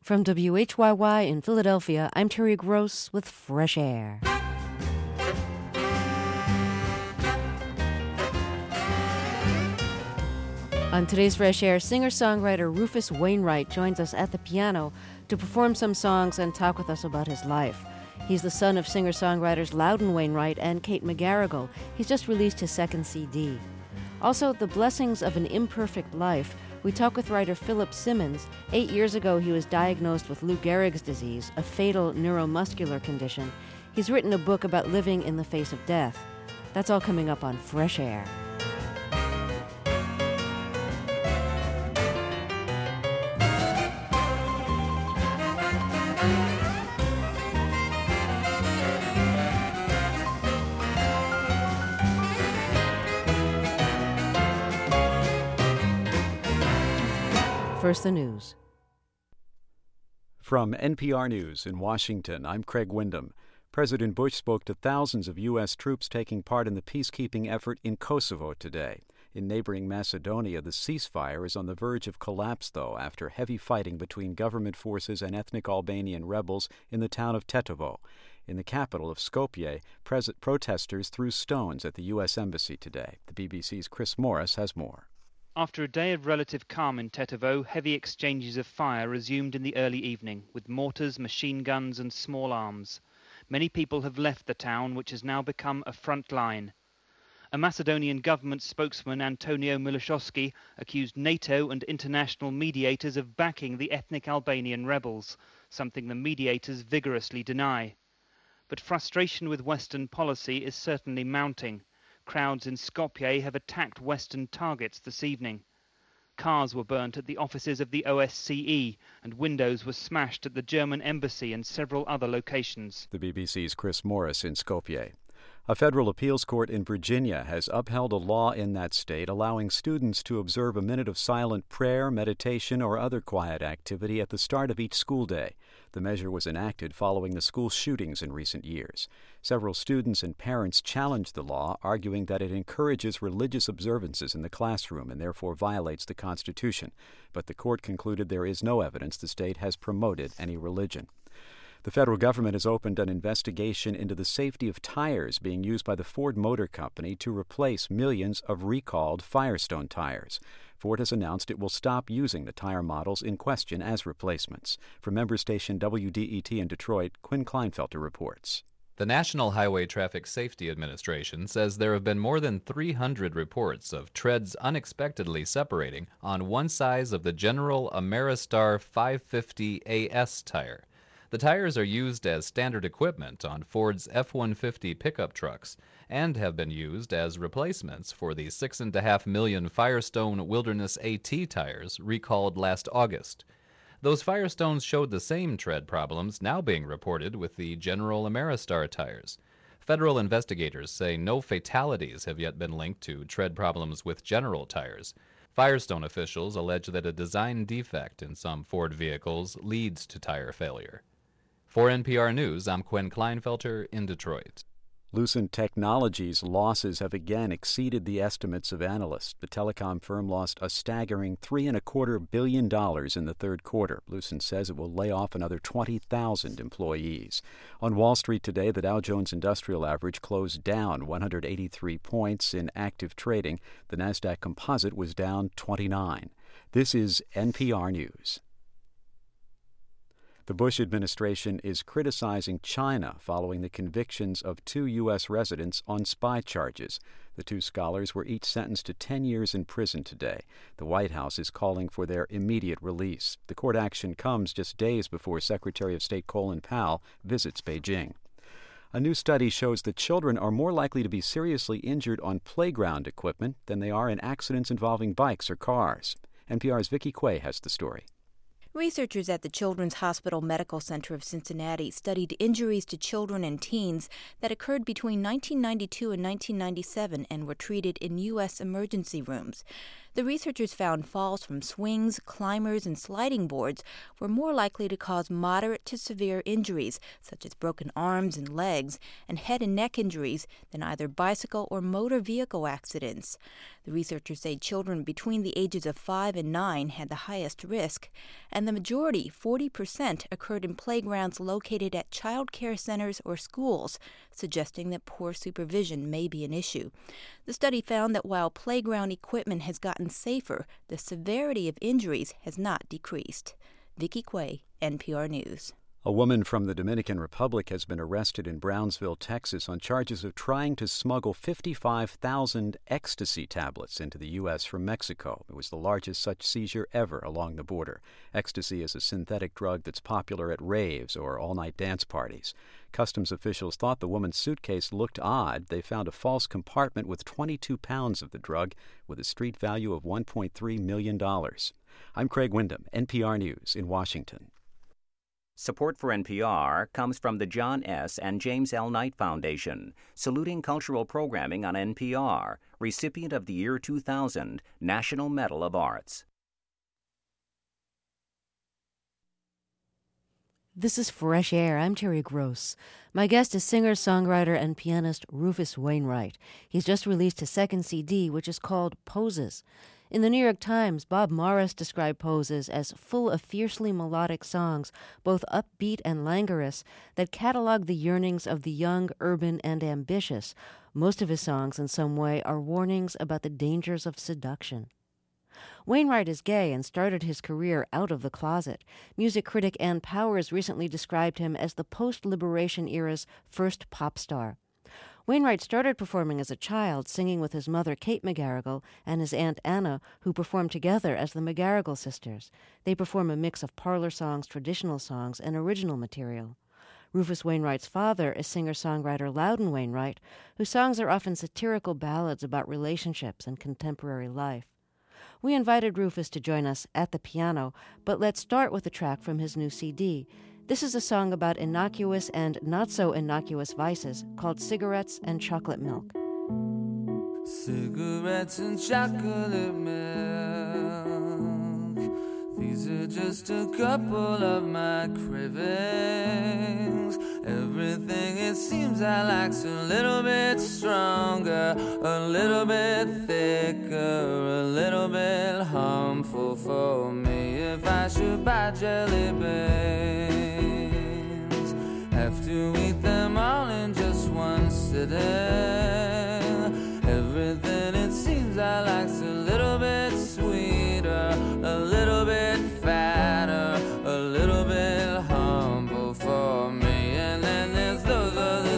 From WHYY in Philadelphia, I'm Terry Gross with Fresh Air. On today's Fresh Air, singer-songwriter Rufus Wainwright joins us at the piano to perform some songs and talk with us about his life. He's the son of singer-songwriters Loudon Wainwright and Kate McGarrigle. He's just released his second CD. Also, The Blessings of an Imperfect Life. We talk with writer Philip Simmons. 8 years ago, he was diagnosed with Lou Gehrig's disease, a fatal neuromuscular condition. He's written a book about living in the face of death. That's all coming up on Fresh Air. First, the news. From NPR News in Washington, I'm Craig Windham. President Bush spoke to thousands of U.S. troops taking part in the peacekeeping effort in Kosovo today. In neighboring Macedonia, the ceasefire is on the verge of collapse, though, after heavy fighting between government forces and ethnic Albanian rebels in the town of Tetovo. In the capital of Skopje, protesters threw stones at the U.S. Embassy today. The BBC's Chris Morris has more. After a day of relative calm in Tetovo, heavy exchanges of fire resumed in the early evening, with mortars, machine guns and small arms. Many people have left the town, which has now become a front line. A Macedonian government spokesman, Antonio Miloshovski, accused NATO and international mediators of backing the ethnic Albanian rebels, something the mediators vigorously deny. But frustration with Western policy is certainly mounting. Crowds in Skopje have attacked Western targets this evening. Cars were burnt at the offices of the OSCE, and windows were smashed at the German embassy and several other locations. The BBC's Chris Morris in Skopje. A federal appeals court in Virginia has upheld a law in that state allowing students to observe a minute of silent prayer, meditation, or other quiet activity at the start of each school day. The measure was enacted following the school shootings in recent years. Several students and parents challenged the law, arguing that it encourages religious observances in the classroom and therefore violates the Constitution. But the court concluded there is no evidence the state has promoted any religion. The federal government has opened an investigation into the safety of tires being used by the Ford Motor Company to replace millions of recalled Firestone tires. Ford has announced it will stop using the tire models in question as replacements. From member station WDET in Detroit, Quinn Kleinfelter reports. The National Highway Traffic Safety Administration says there have been more than 300 reports of treads unexpectedly separating on one side of the General Ameristar 550 AS tire. The tires are used as standard equipment on Ford's F-150 pickup trucks and have been used as replacements for the 6.5 million Firestone Wilderness AT tires recalled last August. Those Firestones showed the same tread problems now being reported with the General Ameristar tires. Federal investigators say no fatalities have yet been linked to tread problems with General tires. Firestone officials allege that a design defect in some Ford vehicles leads to tire failure. For NPR News, I'm Quinn Kleinfelter in Detroit. Lucent Technologies' losses have again exceeded the estimates of analysts. The telecom firm lost a staggering $3.25 billion in the third quarter. Lucent says it will lay off another 20,000 employees. On Wall Street today, the Dow Jones Industrial Average closed down 183 points in active trading. The Nasdaq Composite was down 29. This is NPR News. The Bush administration is criticizing China following the convictions of 2 U.S. residents on spy charges. The 2 scholars were each sentenced to 10 years in prison today. The White House is calling for their immediate release. The court action comes just days before Secretary of State Colin Powell visits Beijing. A new study shows that children are more likely to be seriously injured on playground equipment than they are in accidents involving bikes or cars. NPR's Vicki Quay has the story. Researchers at the Children's Hospital Medical Center of Cincinnati studied injuries to children and teens that occurred between 1992 and 1997 and were treated in U.S. emergency rooms. The The researchers found falls from swings, climbers, and sliding boards were more likely to cause moderate to severe injuries, such as broken arms and legs, and head and neck injuries than either bicycle or motor vehicle accidents. The researchers say children between the ages of 5 and 9 had the highest risk, and the majority, 40%, occurred in playgrounds located at child care centers or schools, suggesting that poor supervision may be an issue. The study found that while playground equipment has gotten safer, the severity of injuries has not decreased. Vicki Quay, NPR News. A woman from the Dominican Republic has been arrested in Brownsville, Texas, on charges of trying to smuggle 55,000 ecstasy tablets into the U.S. from Mexico. It was the largest such seizure ever along the border. Ecstasy is a synthetic drug that's popular at raves or all-night dance parties. Customs officials thought the woman's suitcase looked odd. They found a false compartment with 22 pounds of the drug with a street value of $1.3 million. I'm Craig Windham, NPR News in Washington. Support for NPR comes from the John S. and James L. Knight Foundation, saluting cultural programming on NPR, recipient of the year 2000 National Medal of Arts. This is Fresh Air. I'm Terry Gross. My guest is singer, songwriter, and pianist Rufus Wainwright. He's just released his second CD, which is called Poses. In the New York Times, Bob Morris described Poses as full of fiercely melodic songs, both upbeat and languorous, that catalog the yearnings of the young, urban, and ambitious. Most of his songs, in some way, are warnings about the dangers of seduction. Wainwright is gay and started his career out of the closet. Music critic Ann Powers recently described him as the post-liberation era's first pop star. Wainwright started performing as a child, singing with his mother, Kate McGarrigle, and his aunt, Anna, who performed together as the McGarrigle Sisters. They perform a mix of parlor songs, traditional songs, and original material. Rufus Wainwright's father is singer-songwriter Loudon Wainwright, whose songs are often satirical ballads about relationships and contemporary life. We invited Rufus to join us at the piano, but let's start with a track from his new CD. This is a song about innocuous and not-so-innocuous vices called Cigarettes and Chocolate Milk. Cigarettes and chocolate milk, these are just a couple of my cravings. Everything it seems I like's a little bit stronger, a little bit thicker, a little bit harmful for me. If I should buy jelly beans, have to eat them all in just one sitting. Everything it seems I like's a little bit sweeter, a little bit fatter, a little bit humble for me. And then there's those other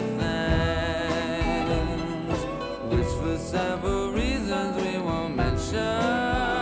things, which for several reasons we won't mention.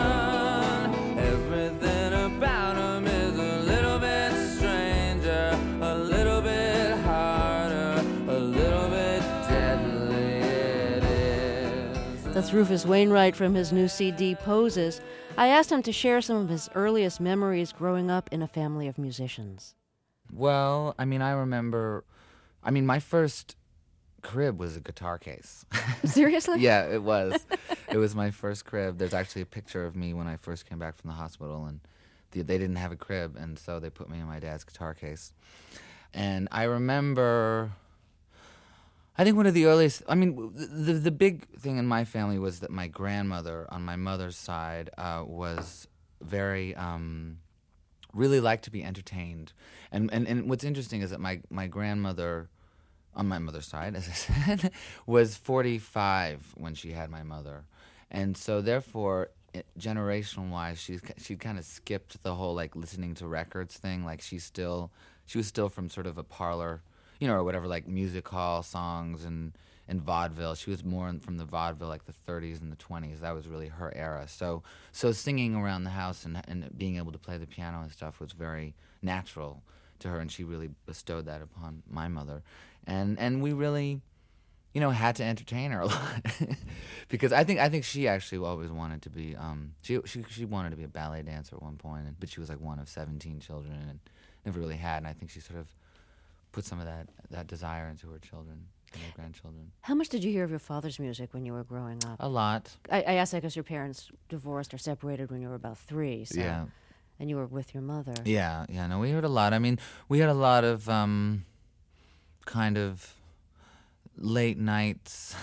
Everything about them is a little bit stranger, a little bit harder, a little bit deadly it is. That's Rufus Wainwright from his new CD, Poses. I asked him to share some of his earliest memories growing up in a family of musicians. Well, I remember, my first crib was a guitar case. Seriously? Yeah, it was. It was my first crib. There's actually a picture of me when I first came back from the hospital, and they didn't have a crib, and so they put me in my dad's guitar case. And I remember, I think one of the earliest, the big thing in my family was that my grandmother on my mother's side was very, really liked to be entertained. And what's interesting is that my grandmother, on my mother's side, as I said, was 45 when she had my mother. And so therefore, generational-wise, she kind of skipped the whole, listening to records thing. She was still from sort of a parlor, or whatever, music hall songs and vaudeville. She was more from the vaudeville, the 30s and the 20s. That was really her era. So singing around the house and being able to play the piano and stuff was very natural to her, and she really bestowed that upon my mother. And we really, had to entertain her a lot because I think she actually always wanted to be she wanted to be a ballet dancer at one point, but she was one of 17 children and never really had. And I think she sort of put some of that desire into her children. and their grandchildren. How much did you hear of your father's music when you were growing up? A lot. I asked that because your parents divorced or separated when you were about 3. So, Yeah. and you were with your mother. Yeah, no, we heard a lot. I mean, we had a lot of kind of late nights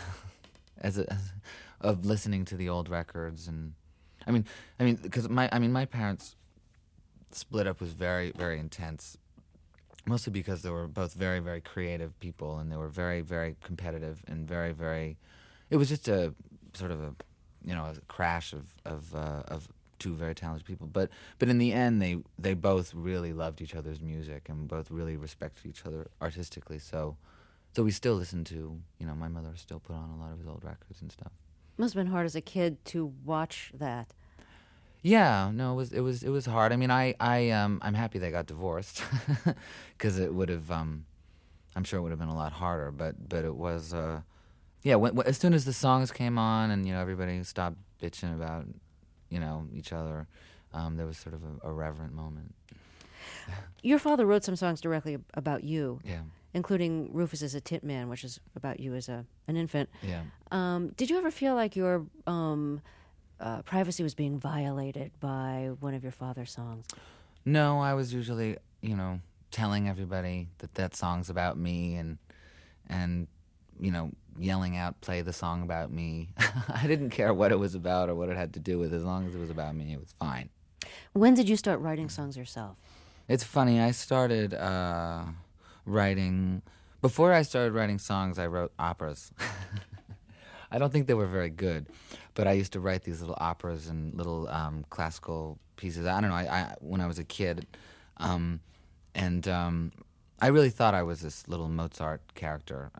of listening to the old records, and I mean, because my parents split up was very, very intense, mostly because they were both very, very creative people, and they were very, very competitive and very, very. It was just a sort of a crash of two very talented people, but in the end, they both really loved each other's music and both really respected each other artistically. So we still listen to, my mother still put on a lot of his old records and stuff. Must have been hard as a kid to watch that. Yeah, no, it was hard. I mean, I'm happy they got divorced because it would have, I'm sure it would have been a lot harder. But it was, as soon as the songs came on and everybody stopped bitching about each other, there was sort of a reverent moment. Your father wrote some songs directly about you. Yeah. Including Rufus as a Tit Man, which is about you as an infant. Yeah. Did you ever feel like your privacy was being violated by one of your father's songs? No, I was usually, telling everybody that song's about me and yelling out, play the song about me. I didn't care what it was about or what it had to do with. As long as it was about me, it was fine. When did you start writing songs yourself? It's funny. I started writing... Before I started writing songs, I wrote operas. I don't think they were very good, but I used to write these little operas and little classical pieces. I don't know. I when I was a kid, and I really thought I was this little Mozart character.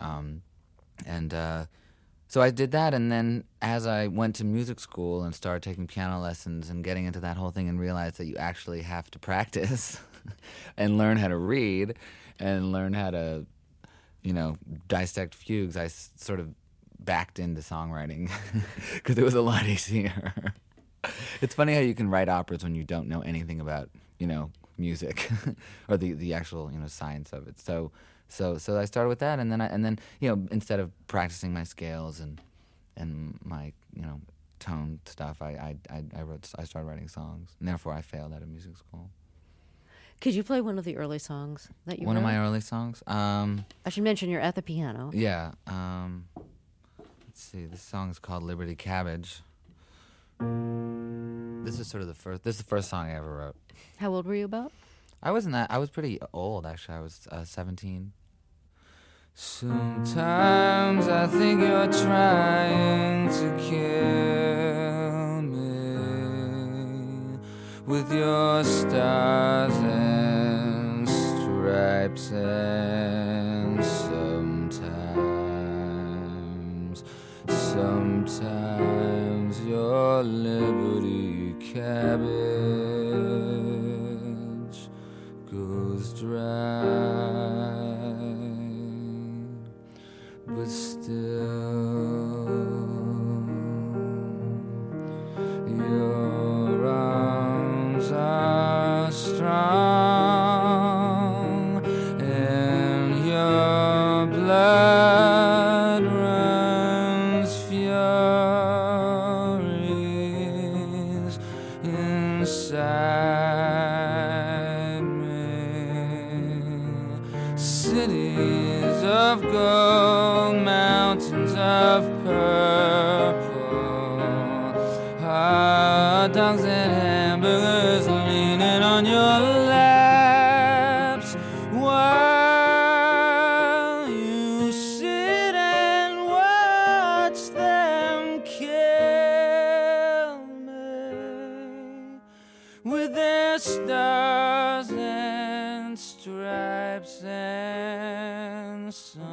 So I did that, and then as I went to music school and started taking piano lessons and getting into that whole thing and realized that you actually have to practice and learn how to read and learn how to, dissect fugues, I sort of backed into songwriting because it was a lot easier. It's funny how you can write operas when you don't know anything about, music or the actual, science of it. So I started with that, and then instead of practicing my scales and my tone stuff, I started writing songs, and therefore I failed out of music school. Could you play one of the early songs that you wrote? One of my early songs? I should mention you're at the piano. Yeah. Let's see. This song's called Liberty Cabbage. This is the first song I ever wrote. How old were you about? I was pretty old, actually. I was 17. Sometimes I think you're trying to kill me with your stars and stripes, and sometimes your Liberty Cabbage goes dry, but still your arms are strong and your blood runs furious inside me. Cities of gold, mountains of purple, hot dogs and hamburgers leaning on your laps, while you sit and watch them kill me with their stars and stripes, and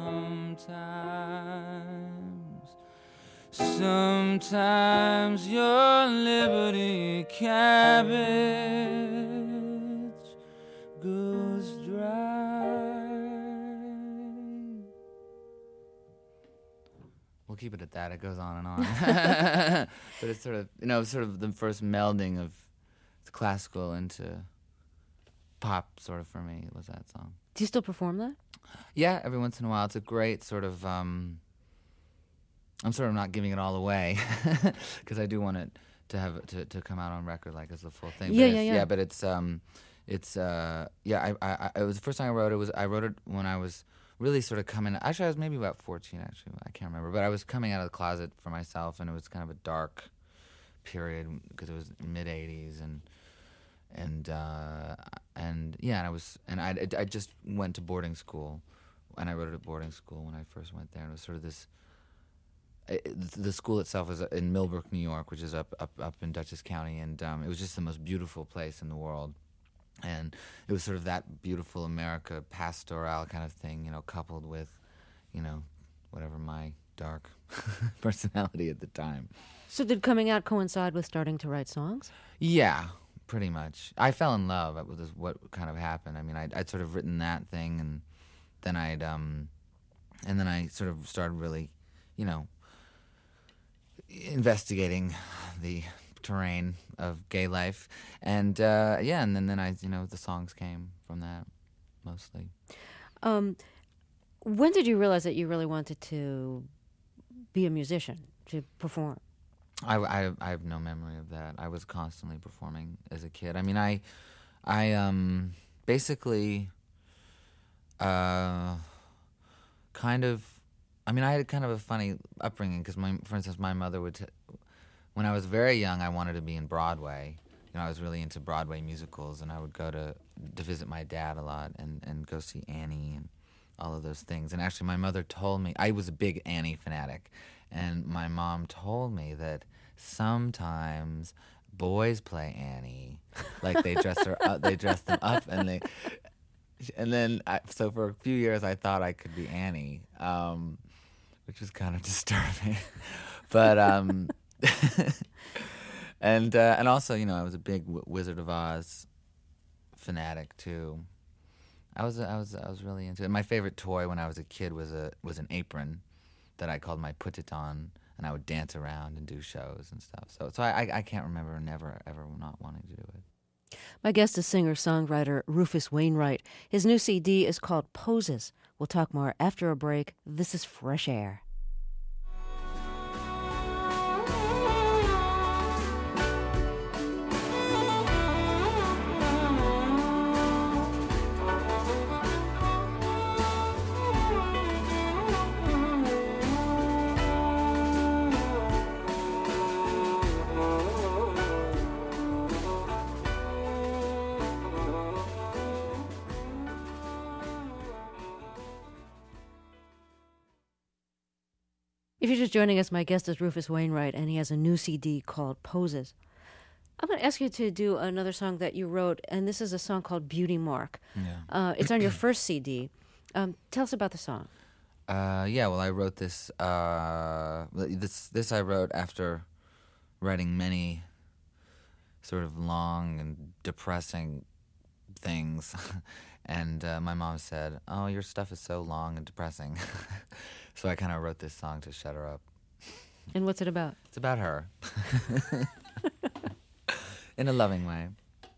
sometimes your Liberty Cabbage goes dry. We'll keep it at that. It goes on and on. But it's sort of the first melding of classical into pop, sort of, for me, was that song. Do you still perform that? Yeah, every once in a while. It's a great sort of. I'm sort of not giving it all away because I do want it to have to come out on record like as the full thing. Yeah, but yeah, yeah. But it's it was the first time I wrote it. I wrote it when I was really sort of coming. Actually, I was maybe about 14. Actually, I can't remember. But I was coming out of the closet for myself, and it was kind of a dark period because it was mid '80s, and I just went to boarding school, and I wrote it at boarding school when I first went there. And it was sort of this. The school itself was in Millbrook, New York, which is up in Dutchess County, and it was just the most beautiful place in the world. And it was sort of that beautiful America pastoral kind of thing, coupled with, whatever my dark personality at the time. So did coming out coincide with starting to write songs? Yeah, pretty much. I fell in love. That was what kind of happened. I mean, I'd sort of written that thing, and then I sort of started really, investigating the terrain of gay life, and then I, the songs came from that mostly. When did you realize that you really wanted to be a musician, to perform? I have no memory of that. I was constantly performing as a kid. I mean, I basically kind of. I mean, I had kind of a funny upbringing because, for instance, my mother would. When I was very young, I wanted to be in Broadway. I was really into Broadway musicals, and I would go to visit my dad a lot and go see Annie and all of those things. And actually, my mother told me, I was a big Annie fanatic, and my mom told me that sometimes boys play Annie, like they dress them up, and then so for a few years I thought I could be Annie, which was kind of disturbing, but. And also, I was a big Wizard of Oz fanatic too. I was really into it. My favorite toy when I was a kid was an apron that I called my put-it-on, and I would dance around and do shows and stuff. So I can't remember never ever not wanting to do it. My guest is singer-songwriter Rufus Wainwright. His new CD is called Poses. We'll talk more after a break. This is Fresh Air. If you're just joining us, my guest is Rufus Wainwright, and he has a new CD called Poses. I'm going to ask you to do another song that you wrote, and this is a song called Beauty Mark. Yeah. It's on your first CD. Tell us about the song. Well, I wrote this. This I wrote after writing many sort of long and depressing things. And my mom said, "Oh, your stuff is so long and depressing." So I kind of wrote this song to shut her up. And what's it about? It's about her. In a loving way.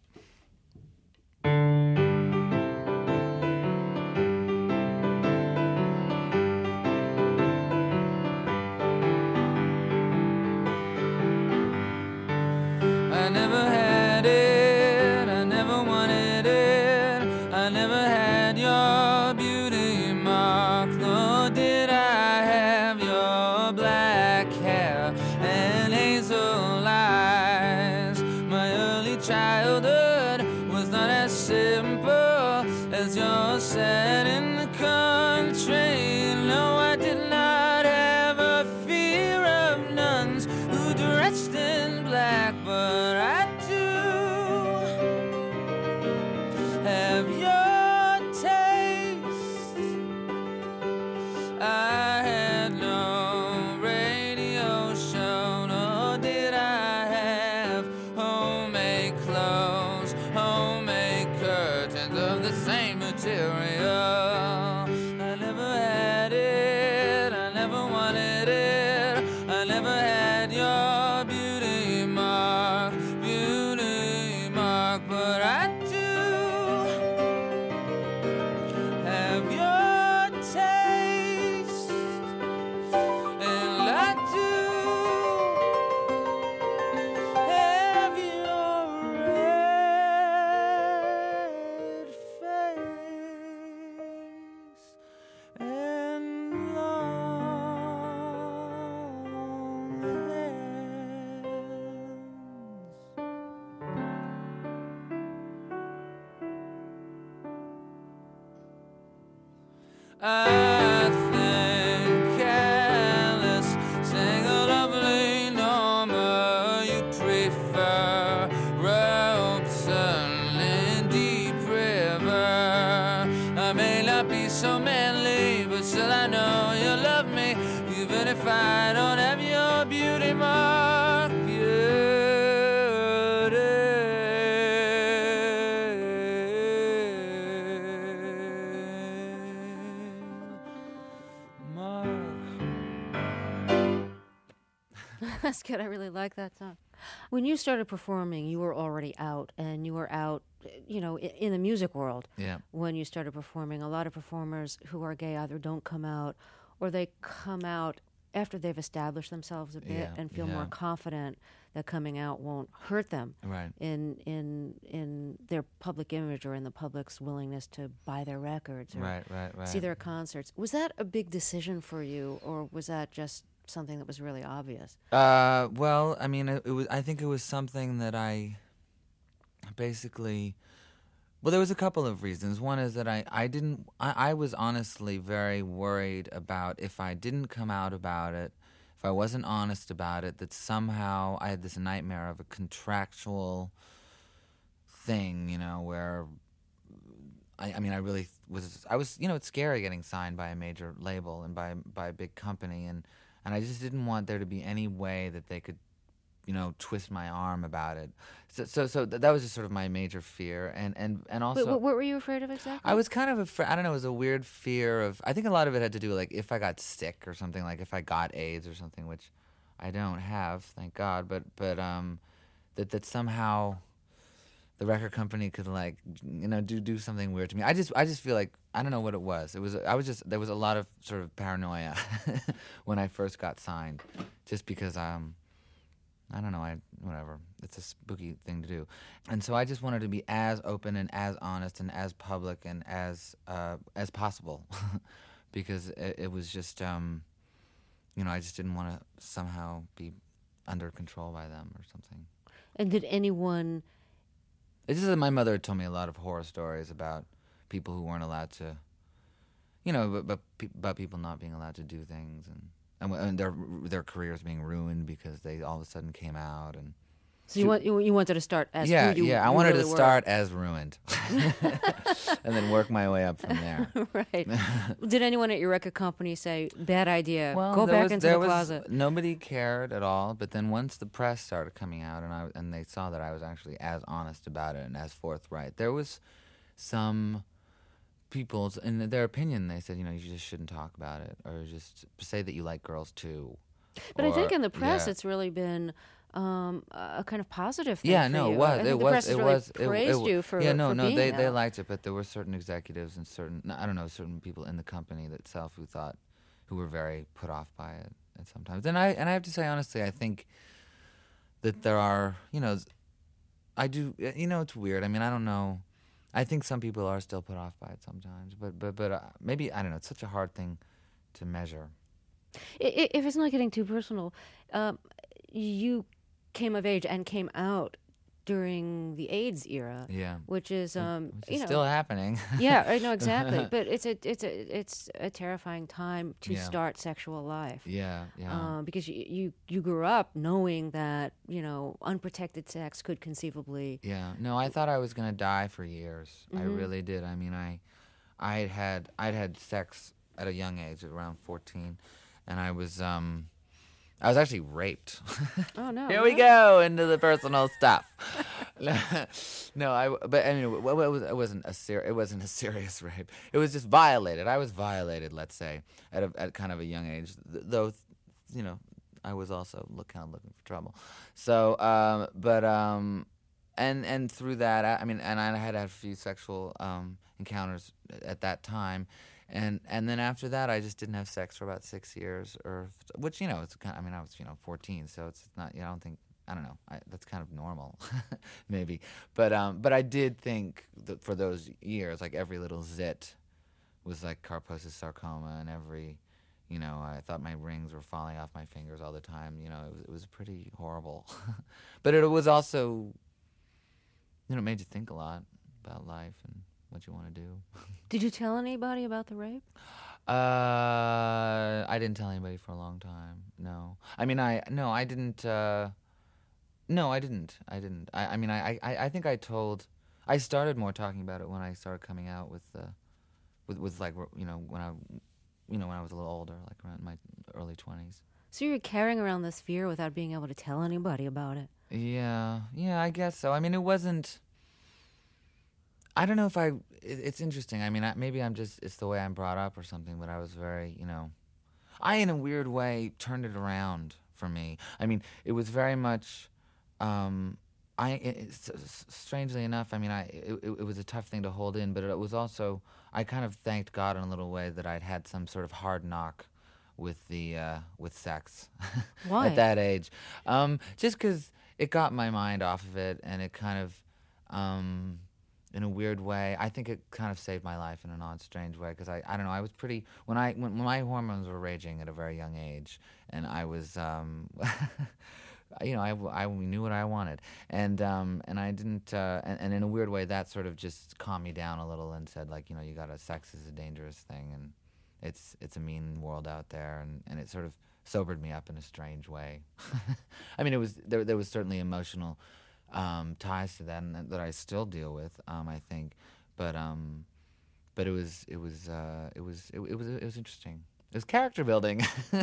I never had it, I never wanted it, I never had your beauty mark, nor did I have your black hair and hazel eyes. My early childhood was not as simple as yours said in the country. No, I did not have a fear of nuns who dressed in black, but I do have your taste. I had no radio show, nor did I have homemade clothes, homemade curtains of the same material. I never had it, I never wanted it, I never had your beauty mark, but I do have your I think careless, sing a lovely number. You prefer Robeson in Deep River. I may not be so manly, but still I know you love me, even if I don't have your beauty mark. That's good. I really like that song. When you started performing, you were already out, and you were out, in the music world. Yeah. When you started performing, a lot of performers who are gay either don't come out, or they come out after they've established themselves a bit Yeah, and feel yeah. more confident that coming out won't hurt them Right. in their public image or in the public's willingness to buy their records or Right. see their concerts. Was that a big decision for you, or was that just something that was really obvious? Well, I mean, it was. I think it was something that I basically. Well, there was a couple of reasons. One is that I was honestly very worried about if I didn't come out about it, if I wasn't honest about it, that somehow I had this nightmare of a contractual thing, where I mean, I really was. It's scary getting signed by a major label and by a big company, and I just didn't want there to be any way that they could, twist my arm about it. So that was just sort of my major fear, and also. Wait, what were you afraid of exactly? I was kind of afraid. I don't know. It was a weird fear of. I think a lot of it had to do with, like, if I got sick or something, like if I got AIDS or something, which I don't have, thank God. But that somehow the record company could, like, do something weird to me. I just feel like, I don't know what it was. There was a lot of sort of paranoia when I first got signed, just because I don't know, whatever. It's a spooky thing to do. And so I just wanted to be as open and as honest and as public and as possible, because it was just, I just didn't want to somehow be under control by them or something. And did anyone... It's just that my mother told me a lot of horror stories about people who weren't allowed to, about people not being allowed to do things, and their careers being ruined because they all of a sudden came out. And so you wanted to start as I wanted really to start as ruined, and then work my way up from there. Right. Did anyone at your record company say, "Bad idea, well, go back into the closet"? Nobody cared at all. But then once the press started coming out, and they saw that I was actually as honest about it and as forthright, there was some people, in their opinion, they said, you just shouldn't talk about it, or just say that you like girls too. But I think in the press, it's really been a kind of positive thing. Yeah, for no, you. it was. I think the press has really praised you for Yeah, no, being they out. liked it, but there were certain executives and certain people in the company itself who were very put off by it sometimes. And I have to say, honestly, I think that there are, I do, it's weird. I mean, I don't know. I think some people are still put off by it sometimes, but maybe, I don't know. It's such a hard thing to measure. If it's not getting too personal, you came of age and came out during the AIDS era, which is still happening. Yeah, I know exactly. But it's a terrifying time to start sexual life. Yeah. Because you grew up knowing that unprotected sex could conceivably. Yeah. No, I thought I was gonna die for years. Mm-hmm. I really did. I mean, I'd had sex at a young age, around 14, and I was actually raped. Oh no! Here we go into the personal stuff. No, but anyway, it wasn't a serious rape. It was just violated. I was violated, let's say, at kind of a young age. Though, I was also kind of looking for trouble. So, and through that, and I had a few sexual encounters at that time. And then after that, I just didn't have sex for about 6 years, which it's kind of, I was 14, so it's not. I don't know. That's kind of normal, maybe. But I did think that for those years, like every little zit was like Kaposi's sarcoma, and every, I thought my rings were falling off my fingers all the time. It was pretty horrible. But it was also, it made you think a lot about life and what you want to do. Did you tell anybody about the rape? I didn't tell anybody for a long time. No, I mean, I didn't. No, I didn't. I mean, I think I started more talking about it when I started coming out with like, when I was a little older, like around my early 20s. So you're carrying around this fear without being able to tell anybody about it. Yeah, I guess so. I mean, it wasn't. I don't know if it's interesting. I mean, maybe it's the way I'm brought up or something, but I was very, I, in a weird way, turned it around for me. I mean, it was very much, strangely enough, I mean, it was a tough thing to hold in, but it was also, I kind of thanked God in a little way that I'd had some sort of hard knock with sex. Why? At that age. Just because it got my mind off of it, and it kind of, in a weird way, I think it kind of saved my life in an odd, strange way. Because I don't know, I was pretty when my hormones were raging at a very young age, and I was, I knew what I wanted, and I didn't, and in a weird way, that sort of just calmed me down a little and said, like, sex is a dangerous thing, and it's a mean world out there, and it sort of sobered me up in a strange way. I mean, there was certainly emotional ties to that, and that I still deal with, I think, but it was interesting. It was character building.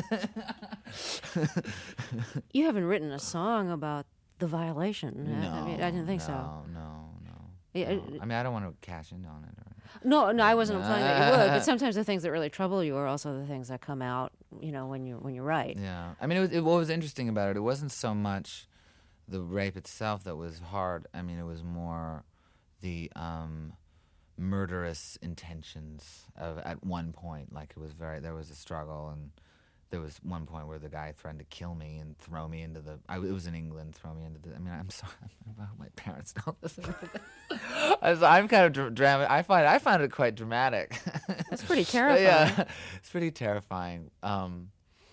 You haven't written a song about the violation. No, I didn't think so. No. Yeah, I mean, I don't want to cash in on it. No, I wasn't implying that you would. But sometimes the things that really trouble you are also the things that come out, when you write. Yeah, I mean, what was interesting about it wasn't so much the rape itself that was hard. I mean, it was more the murderous intentions of, at one point, like there was a struggle, and there was one point where the guy threatened to kill me and throw me into it was in England, throw me into I mean, I'm sorry, I hope my parents don't listen to this. I'm kind of dramatic. I find it quite dramatic. That's pretty terrifying. Yeah, it's pretty terrifying. And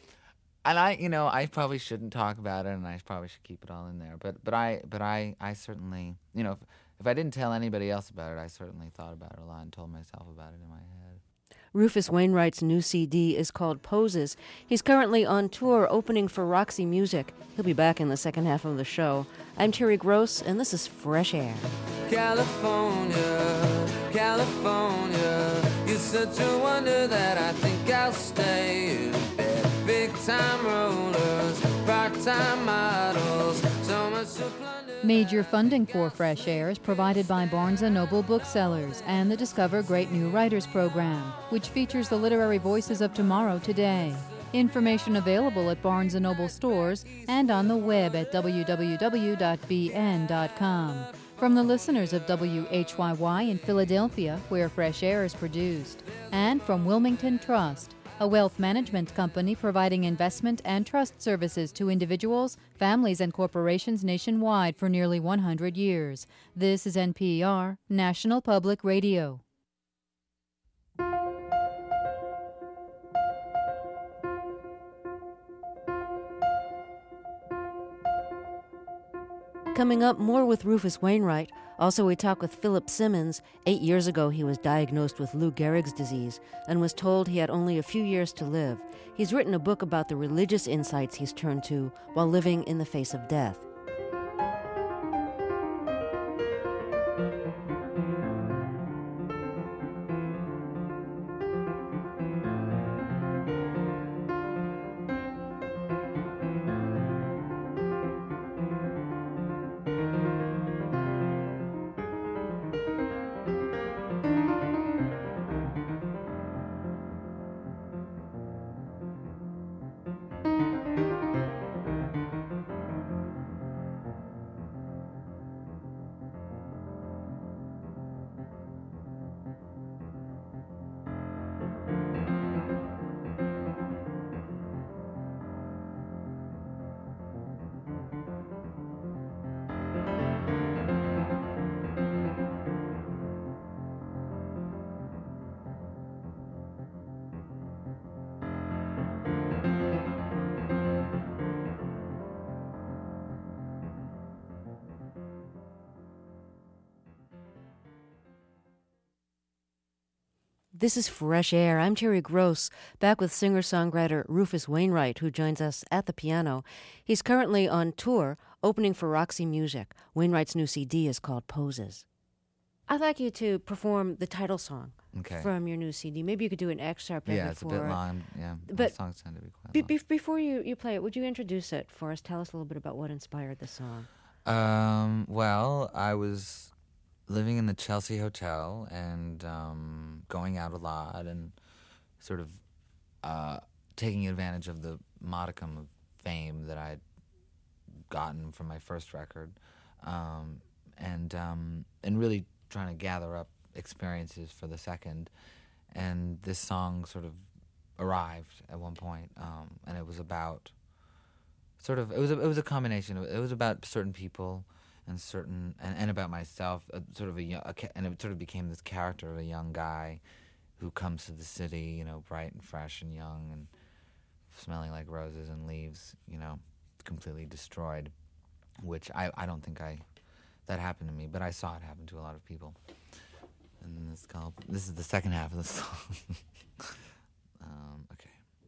I probably shouldn't talk about it, and I probably should keep it all in there. But I certainly, if I didn't tell anybody else about it, I certainly thought about it a lot and told myself about it in my head. Rufus Wainwright's new CD is called Poses. He's currently on tour opening for Roxy Music. He'll be back in the second half of the show. I'm Terry Gross, and this is Fresh Air. California, California, you're such a wonder that I think I'll stay in bed. Big-time rollers, part-time models, so much to plunder. Major funding for Fresh Air is provided by Barnes & Noble Booksellers and the Discover Great New Writers program, which features the literary voices of tomorrow today. Information available at Barnes & Noble stores and on the web at www.bn.com. From the listeners of WHYY in Philadelphia, where Fresh Air is produced, and from Wilmington Trust, a wealth management company providing investment and trust services to individuals, families, and corporations nationwide for nearly 100 years. This is NPR, National Public Radio. Coming up, more with Rufus Wainwright. Also, we talk with Philip Simmons. 8 years ago, he was diagnosed with Lou Gehrig's disease and was told he had only a few years to live. He's written a book about the religious insights he's turned to while living in the face of death. This is Fresh Air. I'm Terry Gross, back with singer-songwriter Rufus Wainwright, who joins us at the piano. He's currently on tour, opening for Roxy Music. Wainwright's new CD is called Poses. I'd like you to perform the title song from your new CD. Maybe you could do an excerpt of it. Yeah, it's a bit long. Yeah, but the songs tend to be quite long. Before you play it, would you introduce it for us? Tell us a little bit about what inspired the song. Well, I was living in the Chelsea Hotel and going out a lot and sort of taking advantage of the modicum of fame that I'd gotten from my first record, and really trying to gather up experiences for the second. And this song sort of arrived at one point, and it was about it was a combination. It was about certain people and about myself, and it sort of became this character of a young guy who comes to the city, you know, bright and fresh and young and smelling like roses and leaves, you know, completely destroyed, which I don't think that happened to me, but I saw it happen to a lot of people. And this is the second half of the song. Okay.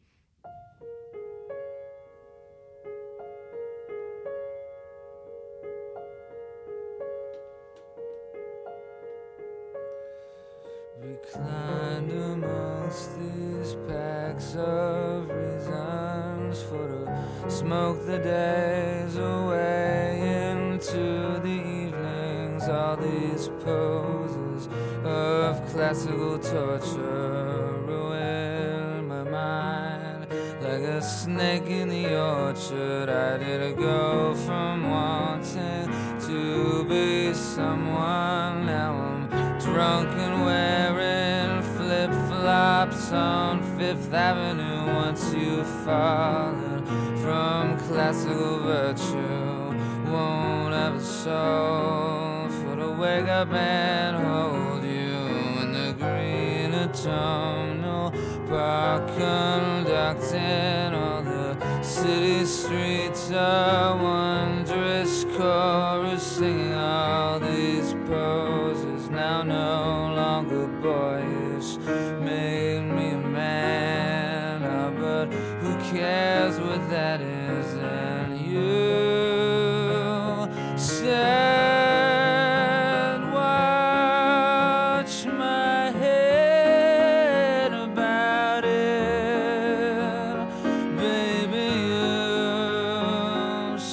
Reclined amongst these packs of reasons for to smoke the days away into the evenings. All these poses of classical torture ruin my mind like a snake in the orchard. I did go from wanting to be someone. Now I'm drunk and wearing flip-flops on Fifth Avenue. Once you've fallen from classical virtue, won't have a soul for to wake up and hold you in the green autumnal park, conducting all the city streets a wondrous chorus, singing all these poses now no longer boyish, made me a man. But who cares what that is? And you said, watch my head about it, baby. You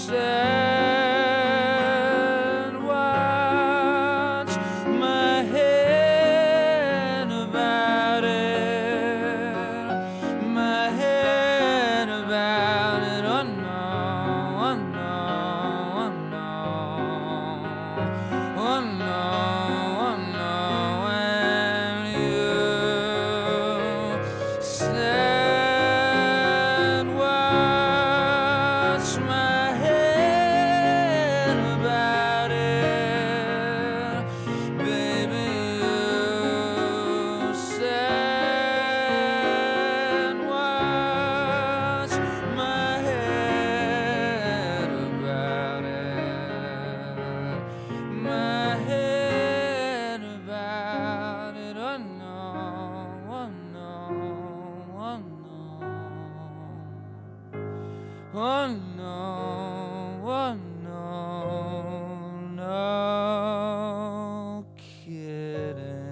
said, watch my head about it, my head about it. Oh no, oh no, oh no, oh no, oh no. And you said, watch my head about it, baby. You said, watch my head about it, my head about it. Oh no, oh no, oh no, oh no, oh no, no kidding.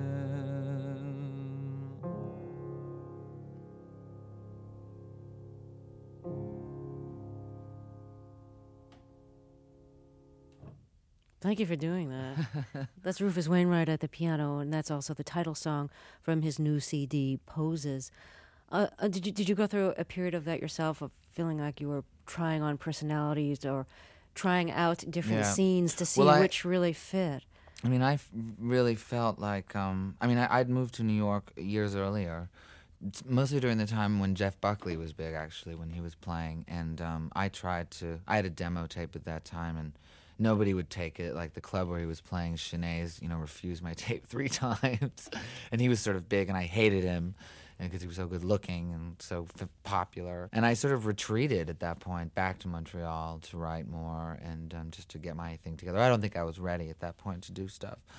Thank you for doing that. That's Rufus Wainwright at the piano, and that's also the title song from his new CD, Poses. Did you go through a period of that yourself, of feeling like you were trying on personalities or trying out different scenes to see which really fit? I mean, really felt like, I'd moved to New York years earlier, mostly during the time when Jeff Buckley was big, actually, when he was playing. And I had a demo tape at that time, and nobody would take it. Like the club where he was playing, Sinead's, refused my tape 3 times. And he was sort of big, and I hated him because he was so good looking and so popular. And I sort of retreated at that point back to Montreal to write more and just to get my thing together. I don't think I was ready at that point to do stuff.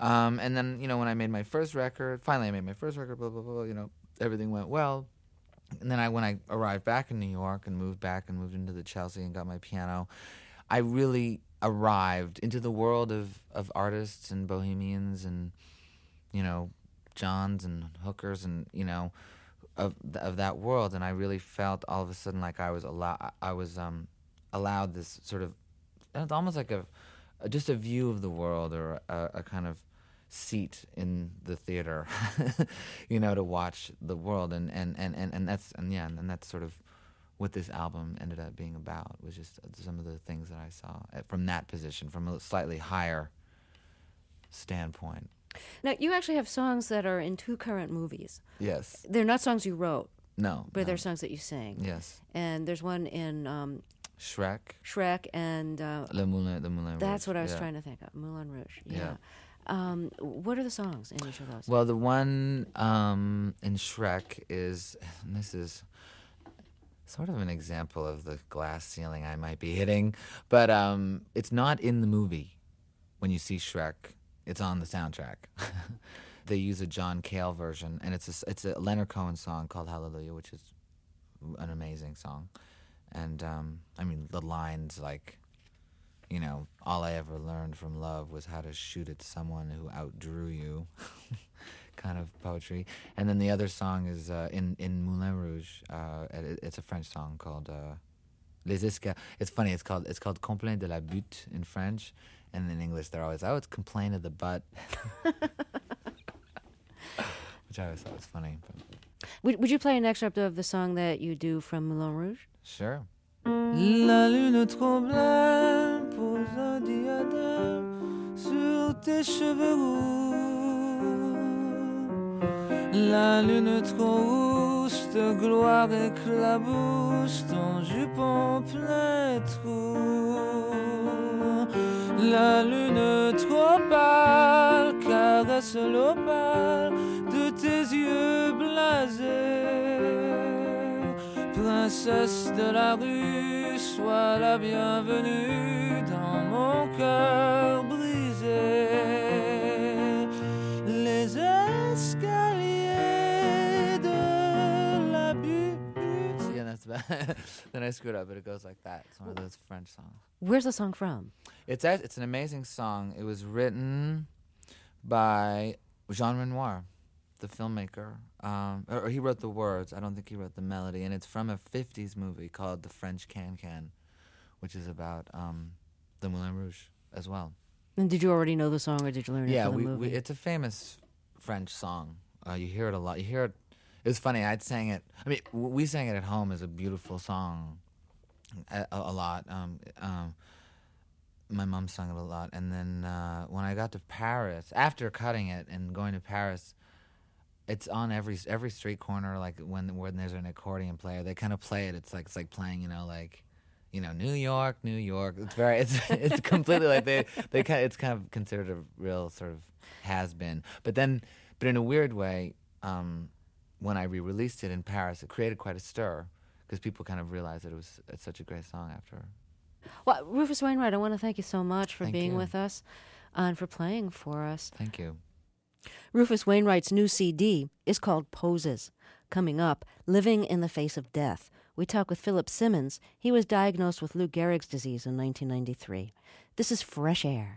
And then, when I made my first record, finally I made my first record, blah, blah, blah, everything went well. And then when I arrived back in New York and moved into the Chelsea and got my piano, I really arrived into the world of artists and bohemians and, Johns and hookers and, of that world. And I really felt all of a sudden like I was allowed this sort of, it's almost like just a view of the world or a kind of seat in the theater, to watch the world, and that's sort of what this album ended up being about, was just some of the things that I saw from that position, from a slightly higher standpoint. Now, you actually have songs that are in 2 current movies. Yes. They're not songs you wrote. No. But they're songs that you sang. Yes. And there's one in Shrek and Le Moulin Rouge. That's what I was trying to think of. Moulin Rouge. Yeah. What are the songs in each of those? Well, the one in Shrek is, and this is sort of an example of the glass ceiling I might be hitting, but it's not in the movie. When you see Shrek, it's on the soundtrack. They use a John Cale version, and it's a Leonard Cohen song called Hallelujah, which is an amazing song. And the lines like, all I ever learned from love was how to shoot at someone who outdrew you, kind of poetry. And then the other song is in Moulin Rouge. It's a French song called Les Escaliers. It's funny. It's called Complaint de la butte in French, and in English they're always, it's Complaint of the butt, which I always thought was funny. But. Would you play an excerpt of the song that you do from Moulin Rouge? Sure. La lune trop blême pose un diadème sur tes cheveux roux. La lune trop rousse de gloire éclabousse ton jupon plein trou. La lune trop pâle caresse l'opale de tes yeux blasés. Princesse de la rue, sois la bienvenue dans mon cœur brisé. Les escaliers de la butte. Yeah, that's bad. Then I screwed up, but it goes like that. It's one of those French songs. Where's the song from? It's an amazing song. It was written by Jean Renoir, the filmmaker. Or he wrote the words. I don't think he wrote the melody. And it's from a 50s movie called The French Can-Can, which is about the Moulin Rouge as well. And did you already know the song, or did you learn it from the movie? Yeah, it's a famous French song. You hear it a lot. You hear it. It was funny. I'd sang it. I mean, we sang it at home as a beautiful song a lot. My mom sung it a lot. And then when I got to Paris, after cutting it and going to Paris, it's on every street corner. Like when there's an accordion player, they kind of play it. It's like playing, New York. It's completely like it's kind of considered a real sort of has been. But in a weird way, when I re-released it in Paris, it created quite a stir because people kind of realized that it's such a great song after. Well, Rufus Wainwright, I want to thank you so much for being with us and for playing for us. Thank you. Rufus Wainwright's new CD is called Poses. Coming up, Living in the Face of Death. We talk with Philip Simmons. He was diagnosed with Lou Gehrig's disease in 1993. This is Fresh Air.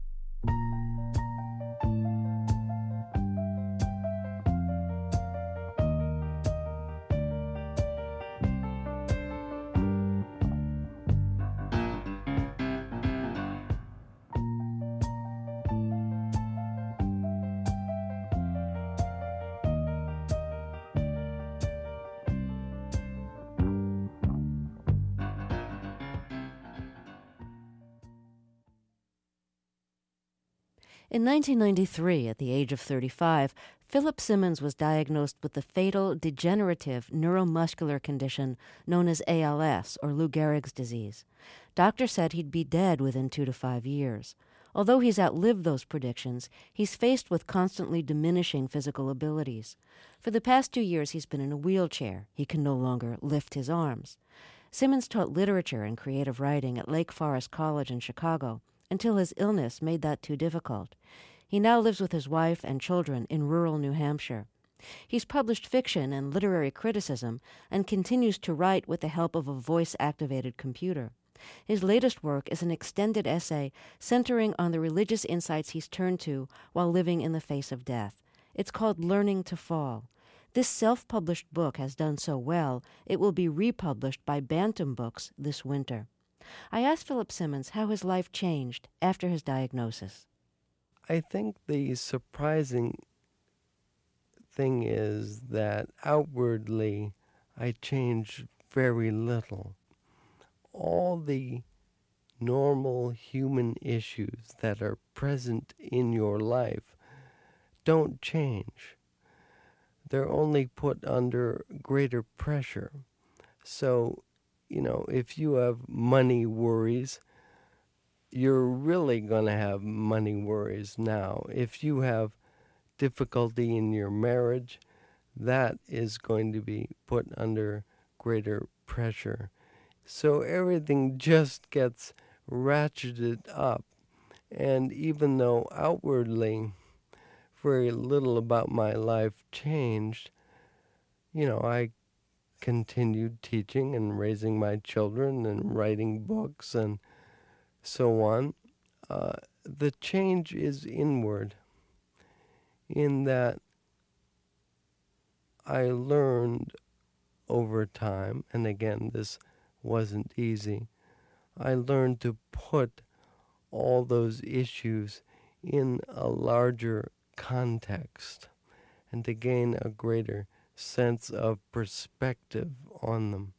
In 1993, at the age of 35, Philip Simmons was diagnosed with the fatal degenerative neuromuscular condition known as ALS, or Lou Gehrig's disease. Doctors said he'd be dead within 2 to 5 years. Although he's outlived those predictions, he's faced with constantly diminishing physical abilities. For the past 2 years, he's been in a wheelchair. He can no longer lift his arms. Simmons taught literature and creative writing at Lake Forest College in Chicago, until his illness made that too difficult. He now lives with his wife and children in rural New Hampshire. He's published fiction and literary criticism and continues to write with the help of a voice-activated computer. His latest work is an extended essay centering on the religious insights he's turned to while living in the face of death. It's called Learning to Fall. This self-published book has done so well, it will be republished by Bantam Books this winter. I asked Philip Simmons how his life changed after his diagnosis. I think the surprising thing is that outwardly I changed very little. All the normal human issues that are present in your life don't change. They're only put under greater pressure. So, if you have money worries, you're really going to have money worries now. If you have difficulty in your marriage, that is going to be put under greater pressure. So everything just gets ratcheted up. And even though outwardly very little about my life changed, I continued teaching and raising my children and writing books and so on. The change is inward, in that I learned over time, and again, this wasn't easy, I learned to put all those issues in a larger context and to gain a greater sense of perspective on them.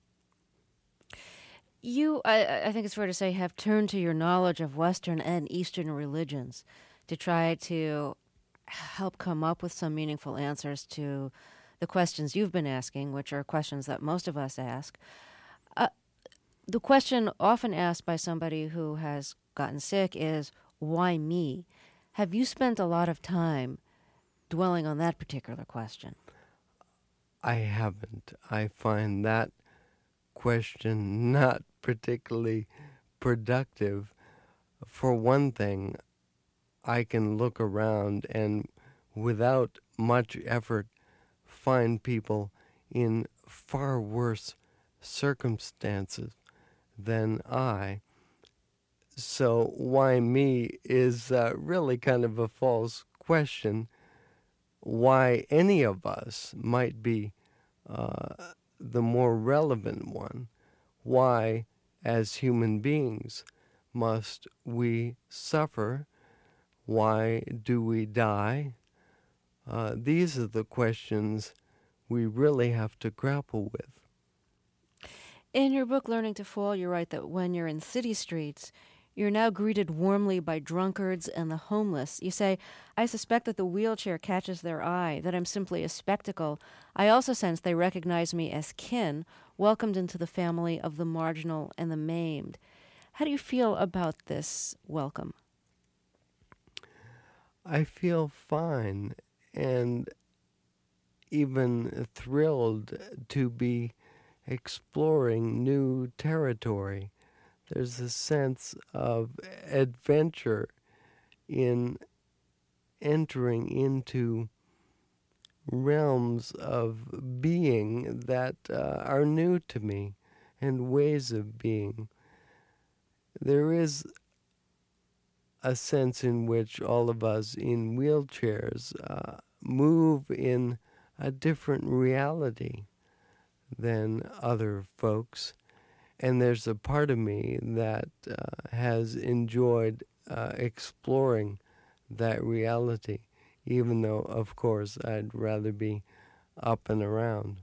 You, I think it's fair to say, have turned to your knowledge of Western and Eastern religions to try to help come up with some meaningful answers to the questions you've been asking, which are questions that most of us ask. The question often asked by somebody who has gotten sick is, why me? Have you spent a lot of time dwelling on that particular question? I haven't. I find that question not particularly productive. For one thing, I can look around and without much effort find people in far worse circumstances than I. So why me is really kind of a false question. Why any of us might be the more relevant one. Why, as human beings, must we suffer? Why do we die? These are the questions we really have to grapple with. In your book, Learning to Fall, you write that when you're in city streets, you're now greeted warmly by drunkards and the homeless. You say, I suspect that the wheelchair catches their eye, that I'm simply a spectacle. I also sense they recognize me as kin, welcomed into the family of the marginal and the maimed. How do you feel about this welcome? I feel fine and even thrilled to be exploring new territory. There's a sense of adventure in entering into realms of being that are new to me and ways of being. There is a sense in which all of us in wheelchairs move in a different reality than other folks. And there's a part of me that has enjoyed exploring that reality, even though, of course, I'd rather be up and around.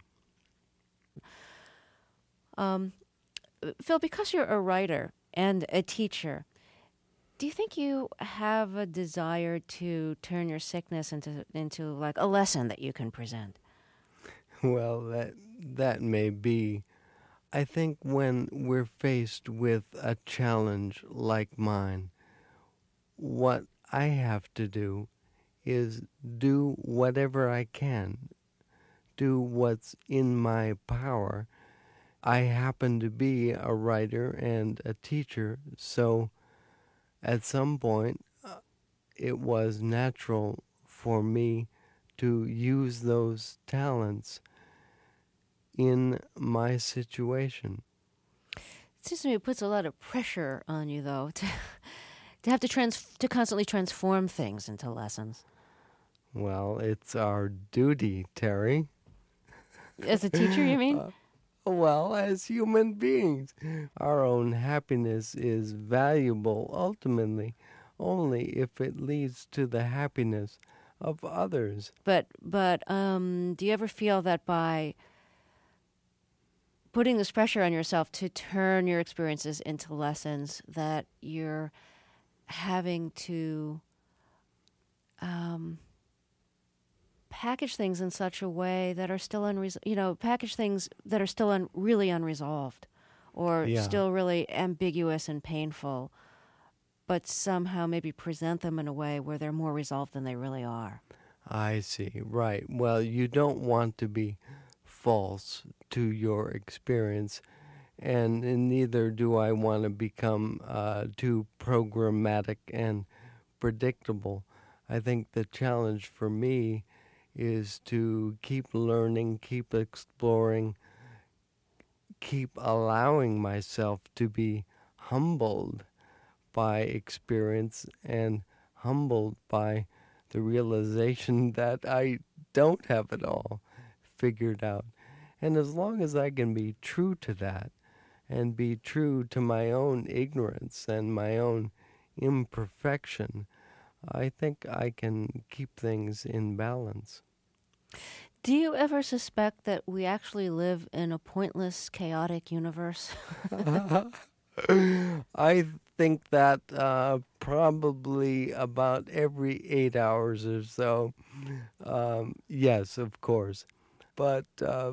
Phil, because you're a writer and a teacher, do you think you have a desire to turn your sickness into like a lesson that you can present? Well, that may be. I think when we're faced with a challenge like mine, what I have to do is do whatever I can, do what's in my power. I happen to be a writer and a teacher, so at some point it was natural for me to use those talents in my situation. It seems to me it puts a lot of pressure on you, though, to have to constantly transform things into lessons. Well, it's our duty, Terry. As a teacher, you mean? Well, as human beings, our own happiness is valuable ultimately only if it leads to the happiness of others. But do you ever feel that by putting this pressure on yourself to turn your experiences into lessons, that you're having to package things in such a way that are still package things that are still really unresolved, or still really ambiguous and painful, but somehow maybe present them in a way where they're more resolved than they really are? I see, right. Well, you don't want to be false to your experience, and neither do I want to become too programmatic and predictable. I think the challenge for me is to keep learning, keep exploring, keep allowing myself to be humbled by experience and humbled by the realization that I don't have it all figured out. And as long as I can be true to that and be true to my own ignorance and my own imperfection, I think I can keep things in balance. Do you ever suspect that we actually live in a pointless, chaotic universe? I think that probably about every 8 hours or so. Yes, of course. But,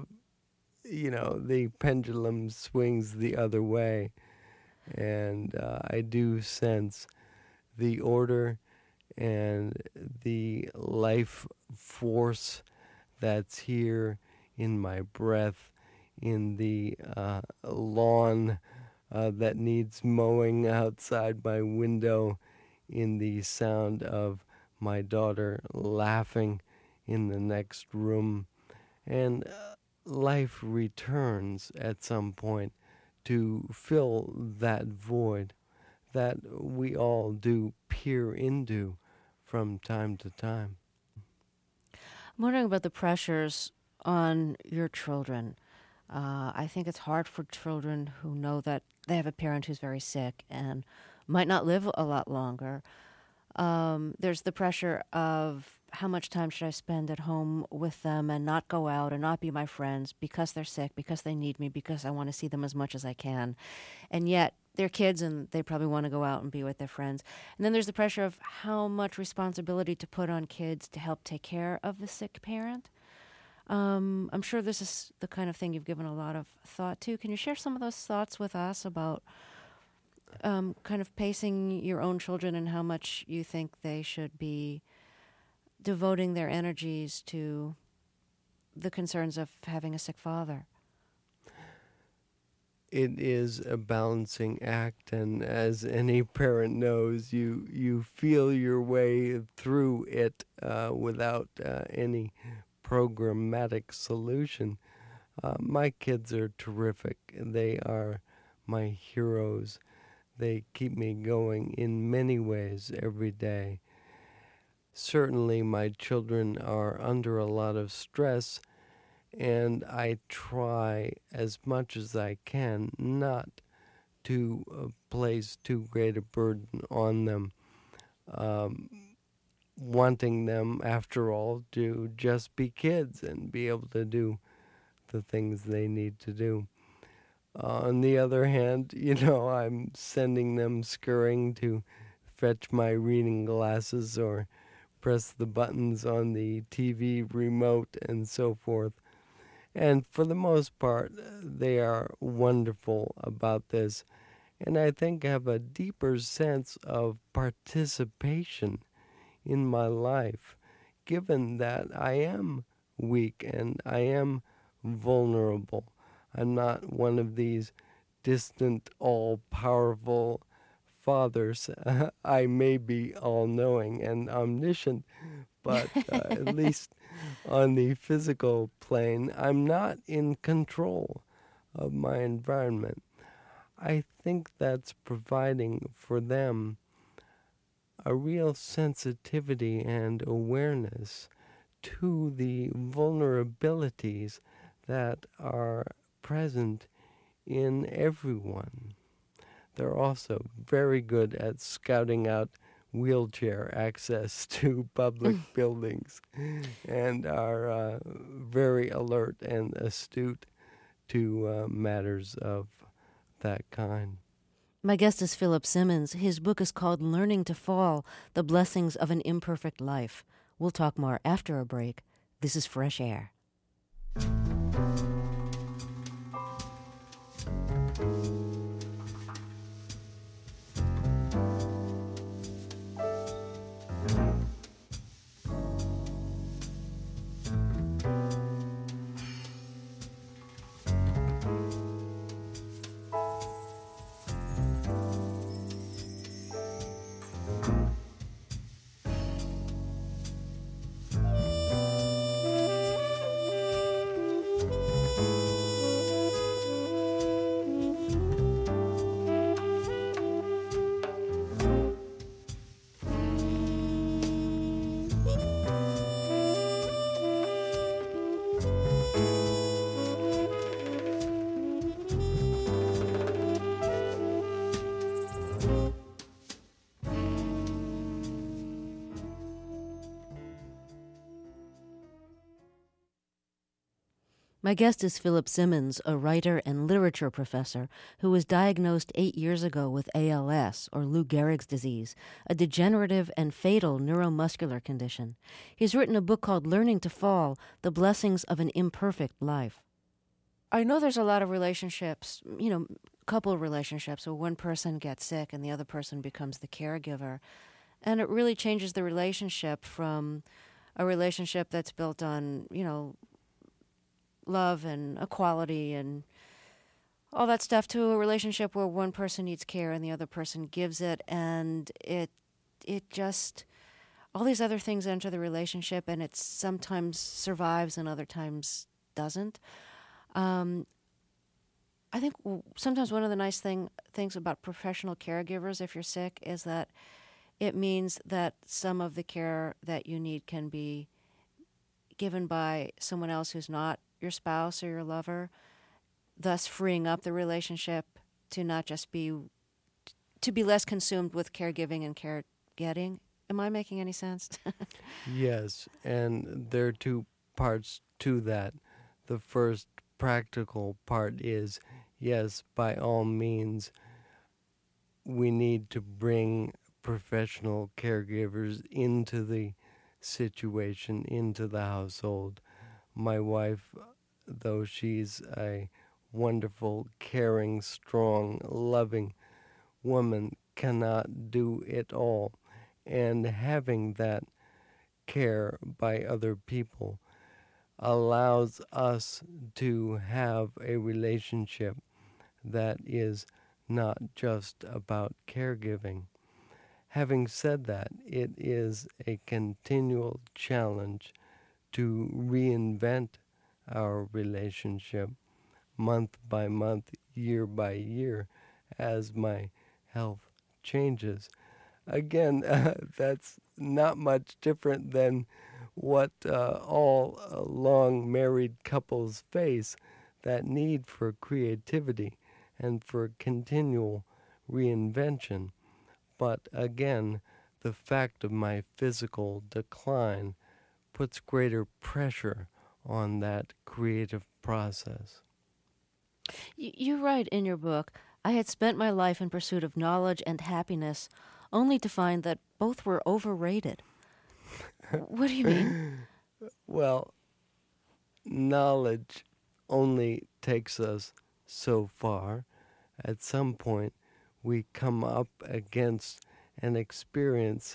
the pendulum swings the other way. And I do sense the order and the life force that's here in my breath, in the lawn that needs mowing outside my window, in the sound of my daughter laughing in the next room. And life returns at some point to fill that void that we all do peer into from time to time. I'm wondering about the pressures on your children. I think it's hard for children who know that they have a parent who's very sick and might not live a lot longer. There's the pressure of how much time should I spend at home with them and not go out and not be my friends because they're sick, because they need me, because I want to see them as much as I can. And yet they're kids and they probably want to go out and be with their friends. And then there's the pressure of how much responsibility to put on kids to help take care of the sick parent. I'm sure this is the kind of thing you've given a lot of thought to. Can you share some of those thoughts with us about kind of pacing your own children and how much you think they should be devoting their energies to the concerns of having a sick father? It is a balancing act, and as any parent knows, you feel your way through it without any programmatic solution. My kids are terrific. They are my heroes. They keep me going in many ways every day. Certainly, my children are under a lot of stress, and I try as much as I can not to place too great a burden on them, wanting them, after all, to just be kids and be able to do the things they need to do. On the other hand, I'm sending them scurrying to fetch my reading glasses or press the buttons on the TV remote and so forth. And for the most part, they are wonderful about this, and I think have a deeper sense of participation in my life, given that I am weak and I am vulnerable. I'm not one of these distant, all-powerful fathers, I may be all-knowing and omniscient, but at least on the physical plane, I'm not in control of my environment. I think that's providing for them a real sensitivity and awareness to the vulnerabilities that are present in everyone. They're also very good at scouting out wheelchair access to public buildings and are very alert and astute to matters of that kind. My guest is Philip Simmons. His book is called Learning to Fall, The Blessings of an Imperfect Life. We'll talk more after a break. This is Fresh Air. My guest is Philip Simmons, a writer and literature professor who was diagnosed 8 years ago with ALS, or Lou Gehrig's disease, a degenerative and fatal neuromuscular condition. He's written a book called Learning to Fall, The Blessings of an Imperfect Life. I know there's a lot of relationships, couple relationships where one person gets sick and the other person becomes the caregiver. And it really changes the relationship from a relationship that's built on, love and equality and all that stuff to a relationship where one person needs care and the other person gives it, and it just, all these other things enter the relationship, and it sometimes survives and other times doesn't. I think sometimes one of the nice things about professional caregivers, if you're sick, is that it means that some of the care that you need can be given by someone else who's not your spouse or your lover, thus freeing up the relationship to not just be less consumed with caregiving and care getting. Am I making any sense? Yes, and there are two parts to that. The first practical part is, yes, by all means, we need to bring professional caregivers into the situation, into the household. My wife, though she's a wonderful, caring, strong, loving woman, cannot do it all. And having that care by other people allows us to have a relationship that is not just about caregiving. Having said that, it is a continual challenge to reinvent our relationship month by month, year by year, as my health changes. Again, that's not much different than what all long married couples face, that need for creativity and for continual reinvention. But again, the fact of my physical decline puts greater pressure on that creative process. You write in your book, I had spent my life in pursuit of knowledge and happiness, only to find that both were overrated. What do you mean? Well, knowledge only takes us so far. At some point, we come up against an experience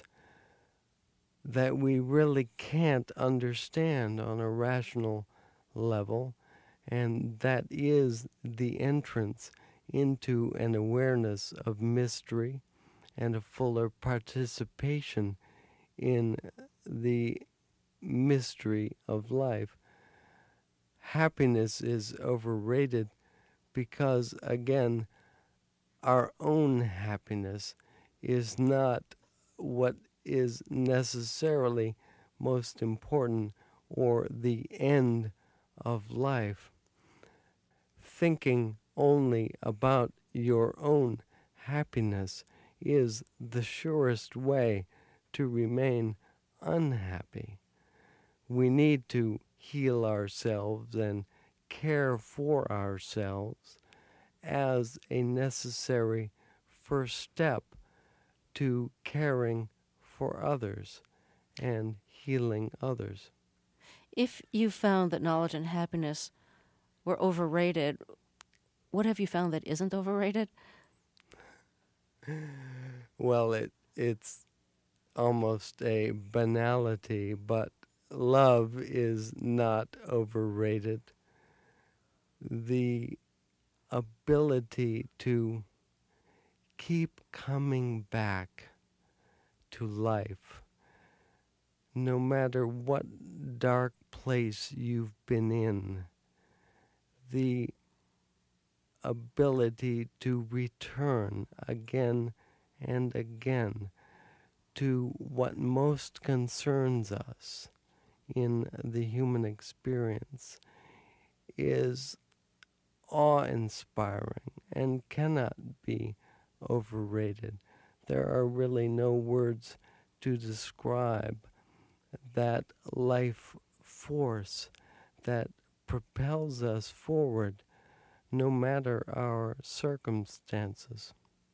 that we really can't understand on a rational level, and that is the entrance into an awareness of mystery and a fuller participation in the mystery of life. Happiness is overrated because, again, our own happiness is not what is necessarily most important or the end of life. Thinking only about your own happiness is the surest way to remain unhappy. We need to heal ourselves and care for ourselves as a necessary first step to caring for others and healing others. If you found that knowledge and happiness were overrated, what have you found that isn't overrated? Well, it's almost a banality, but love is not overrated. The ability to keep coming back to life, no matter what dark place you've been in, the ability to return again and again to what most concerns us in the human experience is awe-inspiring and cannot be overrated. There are really no words to describe that life force that propels us forward no matter our circumstances.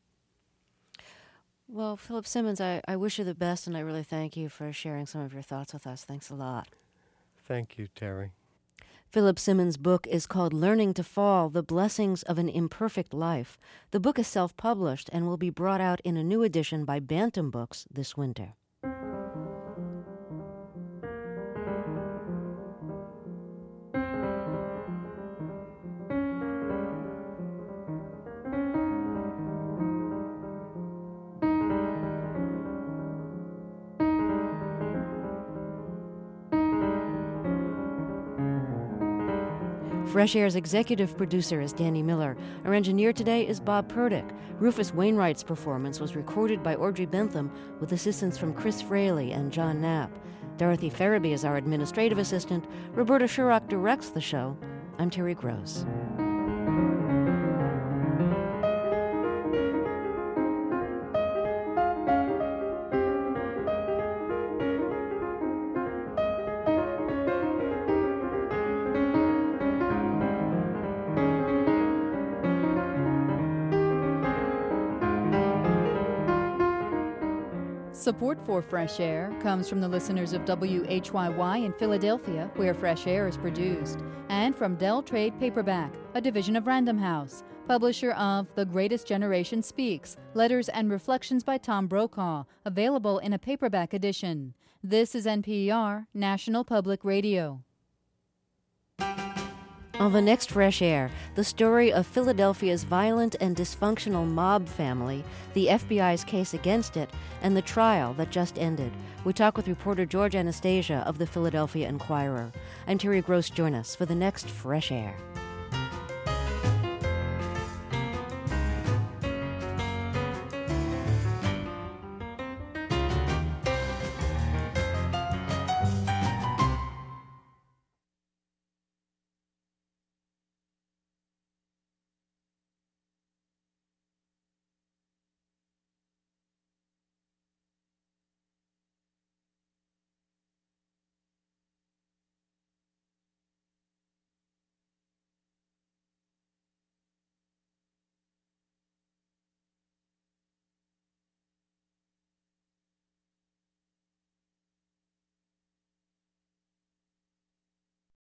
Well, Philip Simmons, I wish you the best, and I really thank you for sharing some of your thoughts with us. Thanks a lot. Thank you, Terry. Philip Simmons' book is called Learning to Fall, The Blessings of an Imperfect Life. The book is self-published and will be brought out in a new edition by Bantam Books this winter. Fresh Air's executive producer is Danny Miller. Our engineer today is Bob Purdick. Rufus Wainwright's performance was recorded by Audrey Bentham with assistance from Chris Fraley and John Knapp. Dorothy Farabee is our administrative assistant. Roberta Shurock directs the show. I'm Terry Gross. Support for Fresh Air comes from the listeners of WHYY in Philadelphia, where Fresh Air is produced, and from Dell Trade Paperback, a division of Random House, publisher of The Greatest Generation Speaks, Letters and Reflections by Tom Brokaw, available in a paperback edition. This is NPR, National Public Radio. On the next Fresh Air, the story of Philadelphia's violent and dysfunctional mob family, the FBI's case against it, and the trial that just ended. We talk with reporter George Anastasia of the Philadelphia Inquirer. I'm Terry Gross. Join us for the next Fresh Air.